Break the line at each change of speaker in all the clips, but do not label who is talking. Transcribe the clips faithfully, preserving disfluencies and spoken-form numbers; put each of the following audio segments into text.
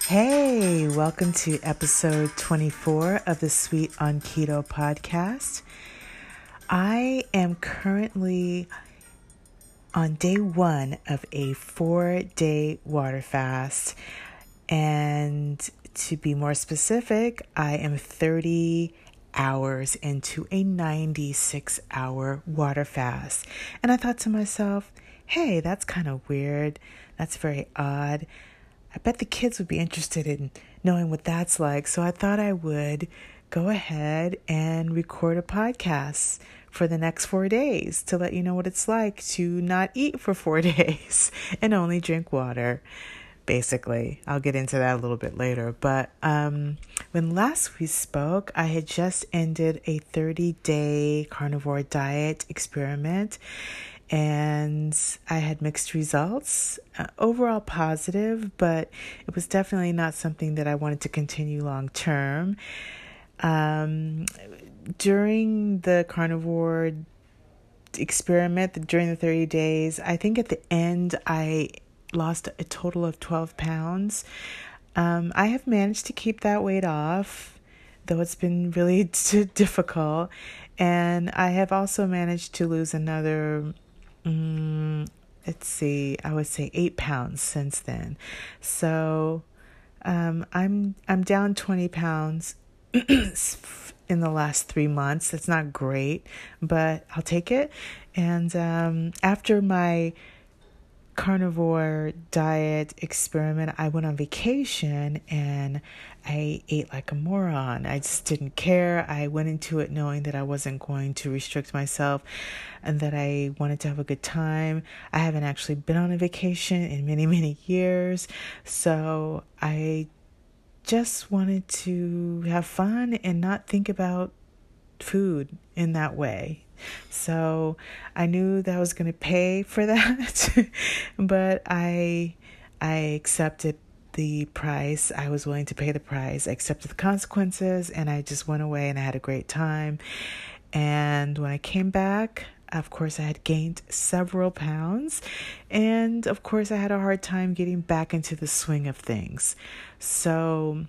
Hey, welcome to episode twenty-four of the Sweet on Keto podcast. I am currently on day one of a four-day water fast. And to be more specific, I am thirty hours into a ninety-six hour water fast. And I thought to myself, hey, that's kind of weird. That's very odd. I bet the kids would be interested in knowing what that's like. So I thought I would go ahead and record a podcast for the next four days to let you know what it's like to not eat for four days and only drink water. Basically, I'll get into that a little bit later. But um, when last we spoke, I had just ended a thirty-day carnivore diet experiment. And I had mixed results, uh, overall positive, but it was definitely not something that I wanted to continue long term. Um, during the carnivore experiment, during the thirty days, I think at the end I lost a total of twelve pounds. Um, I have managed to keep that weight off, though it's been really t- difficult. And I have also managed to lose another Mm, let's see, I would say eight pounds since then. So, um, I'm, I'm down twenty pounds in the last three months. That's not great, but I'll take it. And, um, after my carnivore diet experiment, I went on vacation and I ate like a moron. I just didn't care. I went into it knowing that I wasn't going to restrict myself and that I wanted to have a good time. I haven't actually been on a vacation in many, many years. So I just wanted to have fun and not think about food in that way. So I knew that I was going to pay for that, but I I accepted the price. I was willing to pay the price. I accepted the consequences, and I just went away and I had a great time. And when I came back, of course, I had gained several pounds, and of course, I had a hard time getting back into the swing of things. So,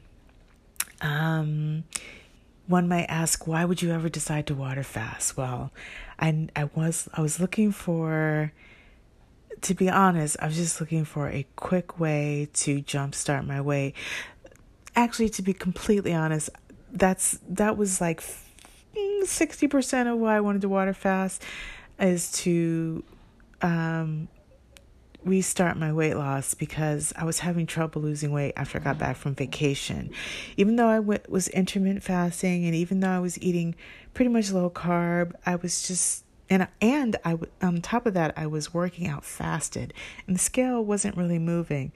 um. One might ask, why would you ever decide to water fast? Well, I, I was I was looking for, to be honest, I was just looking for a quick way to jumpstart my weight. Actually, to be completely honest, that's that was like sixty percent of why I wanted to water fast, is to um, restart my weight loss, because I was having trouble losing weight after I got back from vacation. Even though I went, was intermittent fasting, and even though I was eating pretty much low carb, I was just, and, and I, on top of that, I was working out fasted, and the scale wasn't really moving.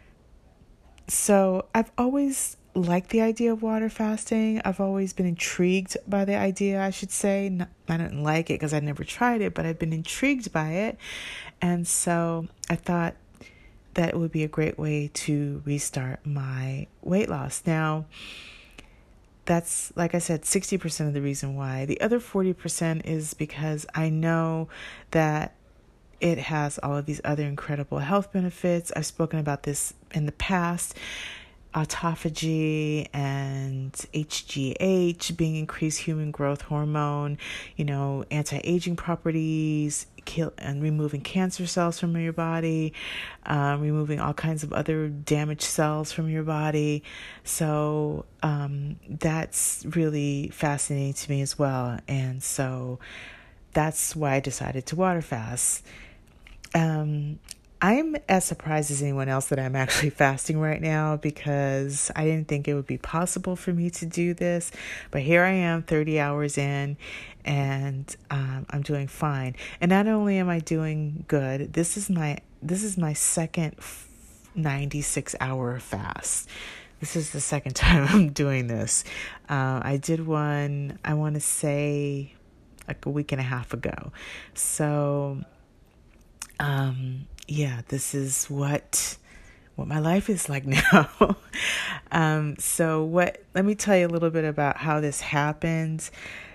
So I've always liked the idea of water fasting. I've always been intrigued by the idea, I should say. Not, I didn't like it because I never tried it, but I've been intrigued by it. And so I thought that it would be a great way to restart my weight loss. Now, that's, like I said, sixty percent of the reason why. The other forty percent is because I know that it has all of these other incredible health benefits. I've spoken about this in the past. Autophagy and H G H being increased human growth hormone, you know, anti-aging properties, kill and removing cancer cells from your body, um, removing all kinds of other damaged cells from your body. So um, that's really fascinating to me as well. And so that's why I decided to water fast. Um, I'm as surprised as anyone else that I'm actually fasting right now, because I didn't think it would be possible for me to do this. But here I am thirty hours in, and um, I'm doing fine. And not only am I doing good, this is my this is my second ninety-six hour fast. This is the second time I'm doing this. Uh, I did one, I want to say, like a week and a half ago. So, um... yeah, this is what what my life is like now. um, so what? Let me tell you a little bit about how this happened.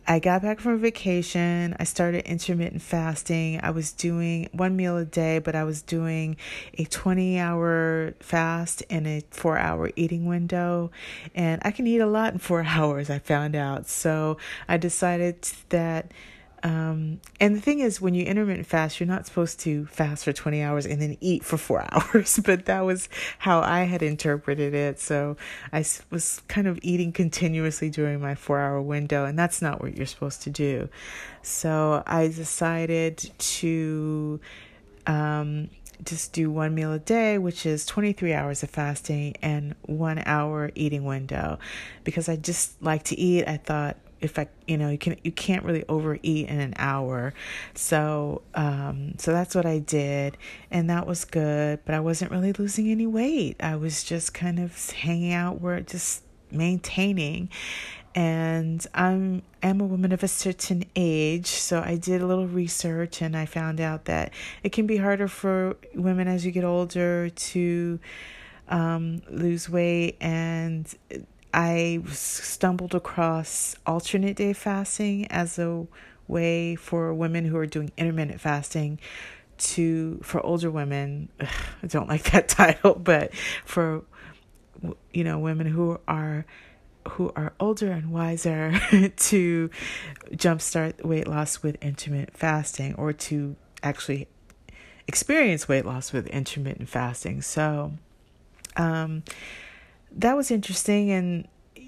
I got back from vacation. I started intermittent fasting. I was doing one meal a day, but I was doing a twenty hour fast and a four hour eating window. And I can eat a lot in four hours, I found out. So I decided that Um, and the thing is, when you intermittent fast, you're not supposed to fast for twenty hours and then eat for four hours. But that was how I had interpreted it. So I was kind of eating continuously during my four hour window, and that's not what you're supposed to do. So I decided to, um, just do one meal a day, which is twenty-three hours of fasting and one hour eating window, because I just like to eat. I thought, if I, you know, you can, you can't really overeat in an hour. So, um, so that's what I did. And that was good, but I wasn't really losing any weight. I was just kind of hanging out where just maintaining. And I'm, I'm a woman of a certain age. So I did a little research and I found out that it can be harder for women as you get older to, um, lose weight. And I stumbled across alternate day fasting as a way for women who are doing intermittent fasting to, for older women, ugh, I don't like that title, but for, you know, women who are, who are older and wiser to jumpstart weight loss with intermittent fasting, or to actually experience weight loss with intermittent fasting. So, um, that was interesting, and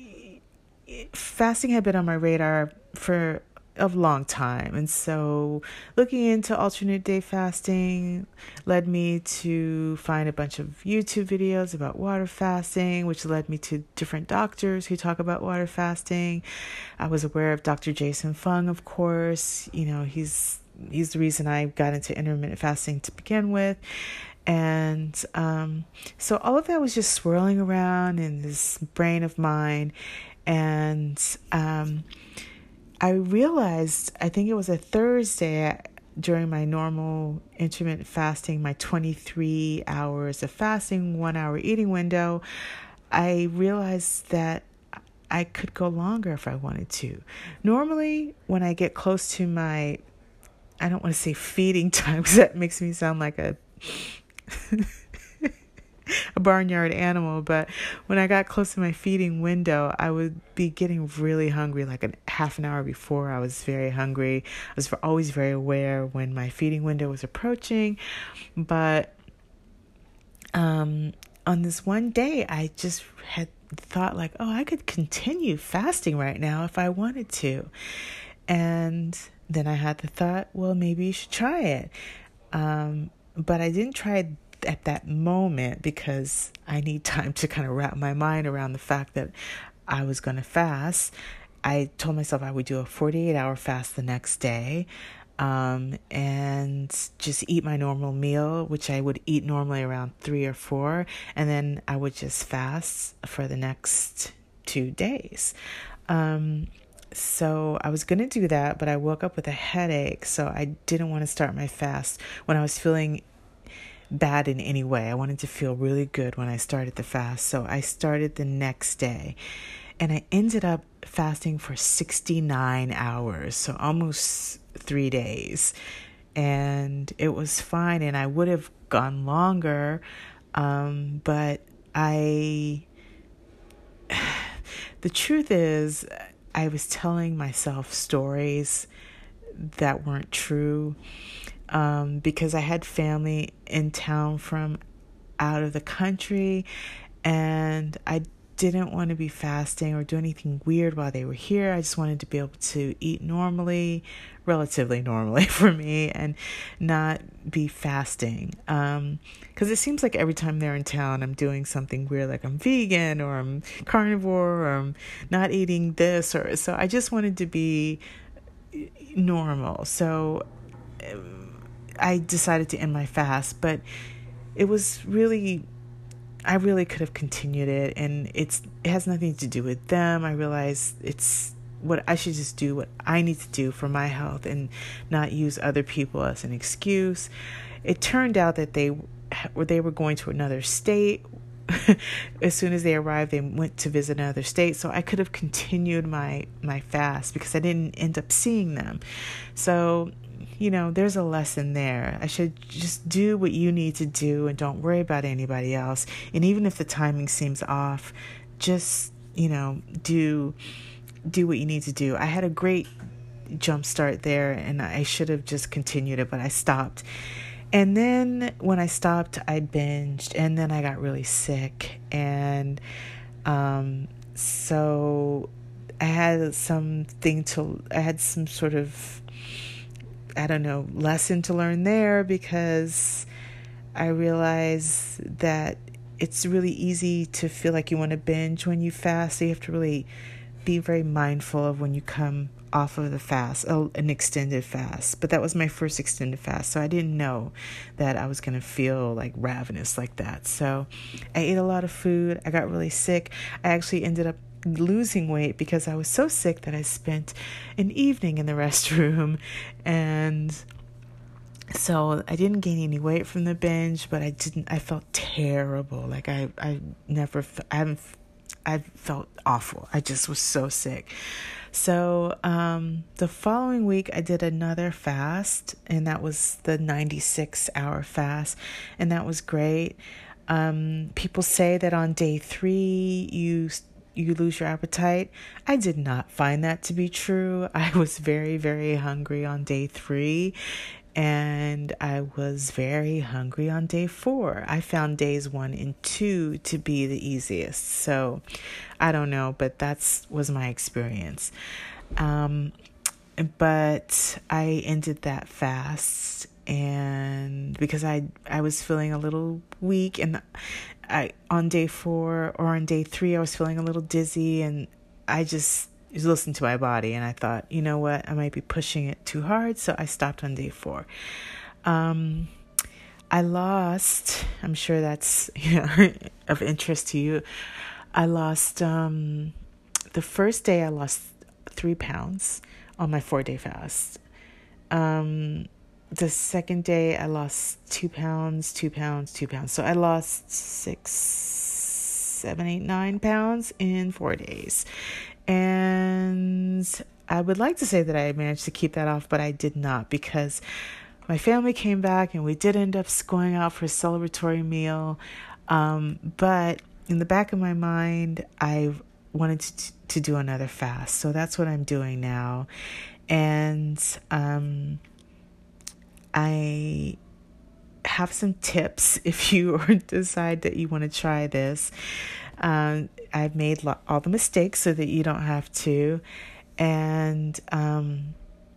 fasting had been on my radar for a long time. And so looking into alternate day fasting led me to find a bunch of YouTube videos about water fasting, which led me to different doctors who talk about water fasting. I was aware of Doctor Jason Fung, of course. You know, he's he's the reason I got into intermittent fasting to begin with. And um, so all of that was just swirling around in this brain of mine. And um, I realized, I think it was a Thursday during my normal intermittent fasting, my twenty-three hours of fasting, one hour eating window, I realized that I could go longer if I wanted to. Normally, when I get close to my, I don't want to say feeding time, because that makes me sound like a a barnyard animal, but when I got close to my feeding window, I would be getting really hungry. Like a half an hour before, I was very hungry. I was always very aware when my feeding window was approaching. But um, on this one day, I just had thought like, oh, I could continue fasting right now if I wanted to. And then I had the thought, well, maybe you should try it. Um, but I didn't try it at that moment because I need time to kind of wrap my mind around the fact that I was going to fast. I told myself I would do a forty-eight hour fast the next day, um, and just eat my normal meal, which I would eat normally around three or four. And then I would just fast for the next two days. Um, So I was going to do that, but I woke up with a headache. So I didn't want to start my fast when I was feeling bad in any way. I wanted to feel really good when I started the fast. So I started the next day, and I ended up fasting for sixty-nine hours. So almost three days. And it was fine. And I would have gone longer. Um, but I, the truth is, I was telling myself stories that weren't true, um, because I had family in town from out of the country, and I didn't want to be fasting or do anything weird while they were here. I just wanted to be able to eat normally, relatively normally for me, and not be fasting. Um, because it seems like every time they're in town, I'm doing something weird, like I'm vegan or I'm carnivore or I'm not eating this, or so I just wanted to be normal. So I decided to end my fast, but it was really, I really could have continued it, and it's it has nothing to do with them. I realized it's what I should just do what I need to do for my health and not use other people as an excuse. It turned out that they they were going to another state as soon as they arrived, they went to visit another state. So I could have continued my, my fast because I didn't end up seeing them. So, you know, there's a lesson there. I should just do what you need to do and don't worry about anybody else. And even if the timing seems off, just, you know, do, do what you need to do. I had a great jump start there and I should have just continued it, but I stopped. And then when I stopped, I binged, and then I got really sick. And um, so I had something to, I had some sort of, I don't know, lesson to learn there, because I realized that it's really easy to feel like you want to binge when you fast. So you have to really be very mindful of when you come off of the fast, an extended fast. But that was my first extended fast, so I didn't know that I was going to feel like ravenous like that. So I ate a lot of food. I got really sick. I actually ended up losing weight because I was so sick that I spent an evening in the restroom. And so I didn't gain any weight from the binge, but I didn't, I felt terrible. Like I, I never, I haven't, I felt awful. I just was so sick. So um, the following week, I did another fast, and that was the ninety-six hour fast, and that was great. Um, people say that on day three, you you lose your appetite. I did not find that to be true. I was very, very hungry on day three, and I was very hungry on day four. I found days one and two to be the easiest. So I don't know, but that's was my experience. Um, but I ended that fast, and because I I was feeling a little weak, and I on day four or on day three I was feeling a little dizzy, and I just listened to my body, and I thought, you know what, I might be pushing it too hard, so I stopped on day four. Um, I lost, I'm sure that's, you know, of interest to you. I lost, um, the first day I lost three pounds on my four day fast. Um, the second day I lost two pounds, two pounds, two pounds. So I lost six, seven, eight, nine pounds in four days. And I would like to say that I managed to keep that off, but I did not, because my family came back and we did end up going out for a celebratory meal. Um, but in the back of my mind, I wanted to, to do another fast. So that's what I'm doing now. And um, I have some tips if you decide that you want to try this. Um, I've made lo- all the mistakes so that you don't have to. And um,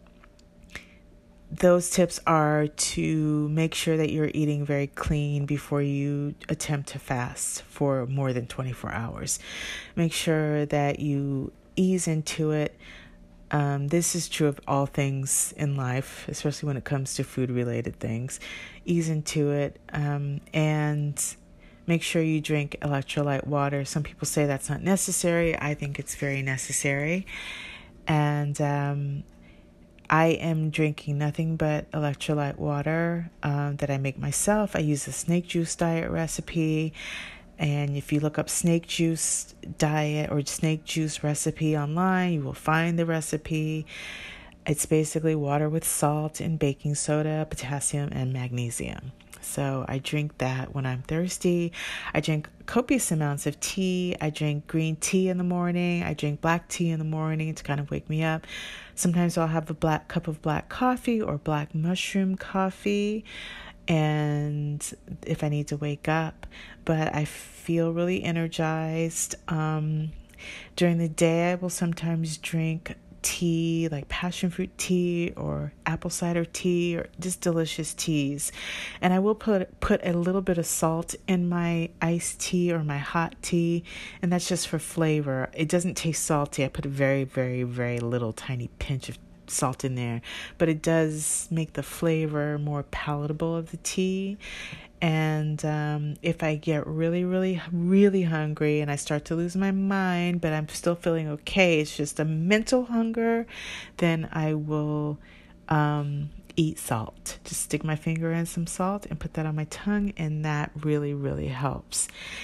those tips are to make sure that you're eating very clean before you attempt to fast for more than twenty-four hours. Make sure that you ease into it. Um, this is true of all things in life, especially when it comes to food-related things. Ease into it, um, and make sure you drink electrolyte water. Some people say that's not necessary. I think it's very necessary. And um, I am drinking nothing but electrolyte water um, that I make myself. I use a snake juice diet recipe. And if you look up snake juice diet or snake juice recipe online, you will find the recipe. It's basically water with salt and baking soda, potassium, and magnesium. So I drink that when I'm thirsty. I drink copious amounts of tea. I drink green tea in the morning. I drink black tea in the morning to kind of wake me up. Sometimes I'll have a black cup of black coffee or black mushroom coffee, and if I need to wake up. But I feel really energized. Um, during the day, I will sometimes drink tea, like passion fruit tea or apple cider tea, or just delicious teas. And I will put put a little bit of salt in my iced tea or my hot tea, and that's just for flavor. It doesn't taste salty. I put a very, very, very little tiny pinch of salt in there, but it does make the flavor more palatable of the tea. And um, if I get really, really, really hungry and I start to lose my mind, but I'm still feeling okay, it's just a mental hunger, then I will um, eat salt. Just stick my finger in some salt and put that on my tongue, and that really, really helps.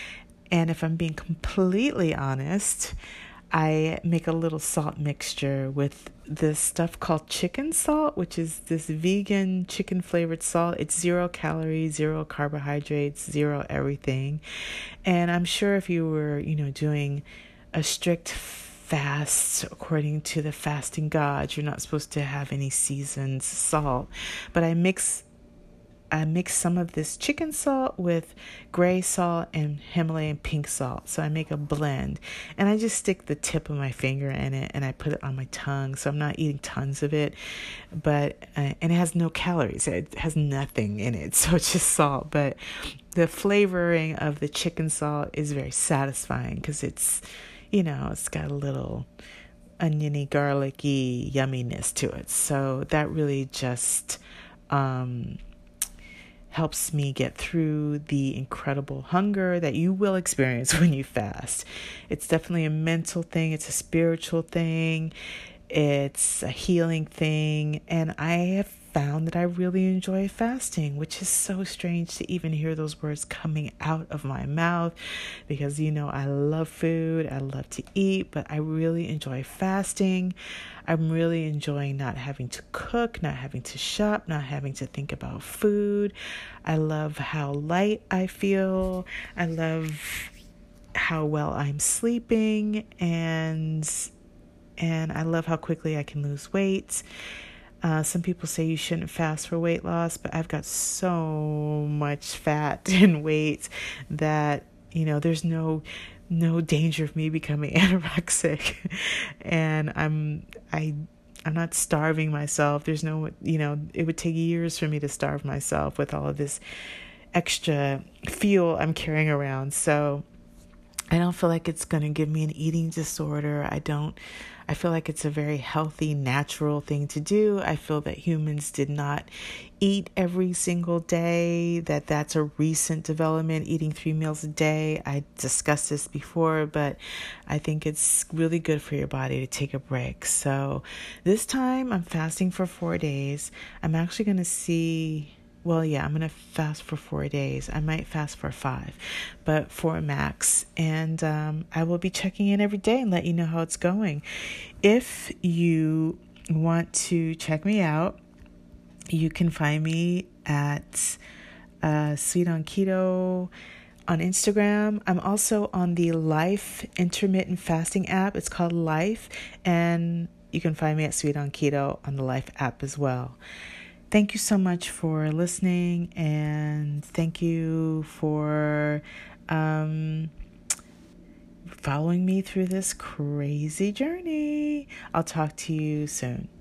And if I'm being completely honest, I make a little salt mixture with this stuff called chicken salt, which is this vegan chicken flavored salt. It's zero calories, zero carbohydrates, zero everything. And I'm sure if you were, you know, doing a strict fast according to the fasting gods, you're not supposed to have any seasoned salt. But I mix I mix some of this chicken salt with gray salt and Himalayan pink salt. So I make a blend, and I just stick the tip of my finger in it and I put it on my tongue. So I'm not eating tons of it, but, uh, and it has no calories. It has nothing in it. So it's just salt, but the flavoring of the chicken salt is very satisfying because it's, you know, it's got a little oniony, garlicky yumminess to it. So that really just, um, helps me get through the incredible hunger that you will experience when you fast. It's definitely a mental thing. It's a spiritual thing. It's a healing thing. And I have found that I really enjoy fasting, which is so strange to even hear those words coming out of my mouth because, you know, I love food. I love to eat, but I really enjoy fasting. I'm really enjoying not having to cook, not having to shop, not having to think about food. I love how light I feel. I love how well I'm sleeping, and and I love how quickly I can lose weight. Uh, some people say you shouldn't fast for weight loss, but I've got so much fat and weight that, you know, there's no no danger of me becoming anorexic. And I'm I I'm not starving myself. There's no, you know, it would take years for me to starve myself with all of this extra fuel I'm carrying around. So I don't feel like it's going to give me an eating disorder. I don't, I feel like it's a very healthy, natural thing to do. I feel that humans did not eat every single day, that that's a recent development, eating three meals a day. I discussed this before, but I think it's really good for your body to take a break. So this time I'm fasting for four days. I'm actually going to see... Well, yeah, I'm going to fast for four days. I might fast for five, but four max. And um, I will be checking in every day and let you know how it's going. If you want to check me out, you can find me at uh, Sweet on Keto on Instagram. I'm also on the Life Intermittent Fasting app. It's called Life. And you can find me at Sweet on Keto on the Life app as well. Thank you so much for listening, and thank you for um, following me through this crazy journey. I'll talk to you soon.